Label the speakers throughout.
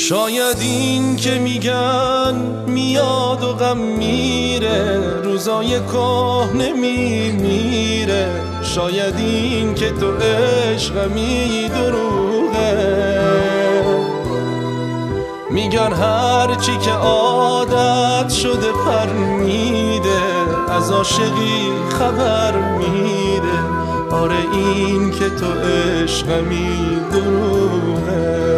Speaker 1: شاید این که میگن میاد و غم میره، روزای کهنه میمیره. شاید این که تو عشقمی دروغه، میگن هرچی که عادت شده پر میده، از عاشقی خبر میده. آره این که تو عشقمی دروغه.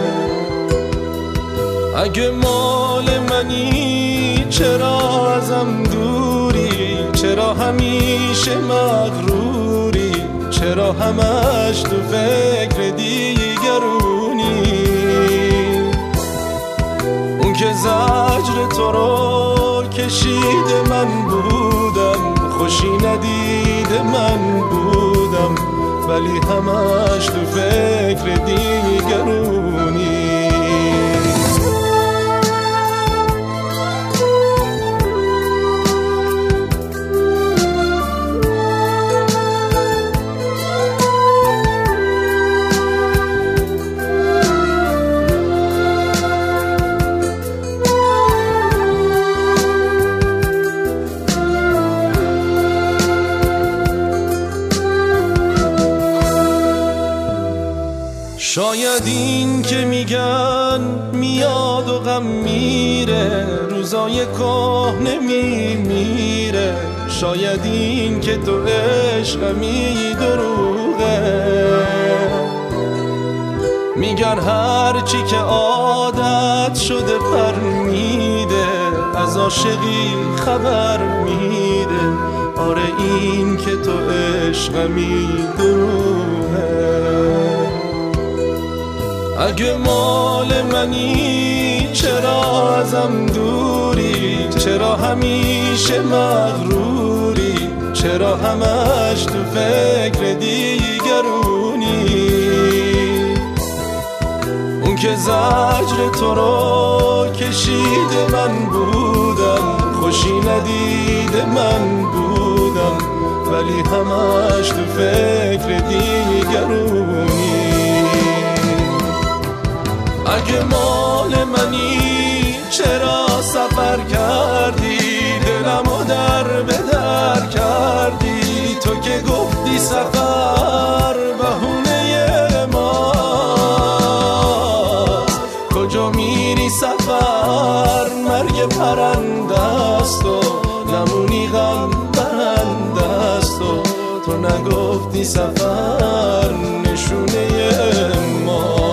Speaker 1: اگه مال منی چرا ازم دوری، چرا همیشه مغروری، چرا همش تو فکر دیگرونی. اون که زجر تو رو کشیده من بودم، خوشی ندیده من بودم، ولی همش تو فکر دیگرونی. شاید این که میگن میاد و غم میره، روزای کهنه میمیره. شاید این که تو عشقمی دروغه، میگن هرچی که عادت شده پر میده، از عاشقی خبر میده. آره این که تو عشقمی دروغه. اگه مال منی چرا ازم دوری، چرا همیشه مغروری، چرا همش تو فکر دیگرونی. اون که زجر تو رو کشیده من بودم، خوشی ندیده من بودم، ولی همش تو فکر دیگرونی. اگه مال منی چرا سفر کردی، دلمو در به در کردی. تو که گفتی سفر بهونه ماست، کجا میری سفر مرگ پرنده است و نمونی غم برنده است. و تو نگفتی سفر نشونه ما.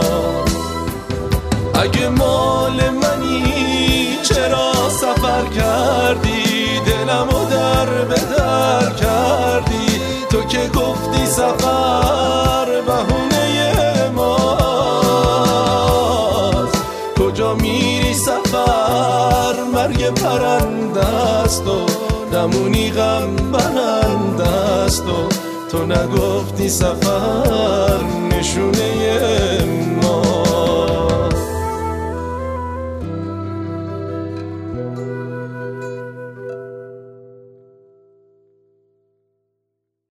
Speaker 1: اگه مال منی چرا سفر کردی، دلمو در به در کردی. تو که گفتی سفر بهونه ماست، کجا میری سفر مرگ پرنده است و نمونی غم برنده است. و تو نگفتی سفر نشونه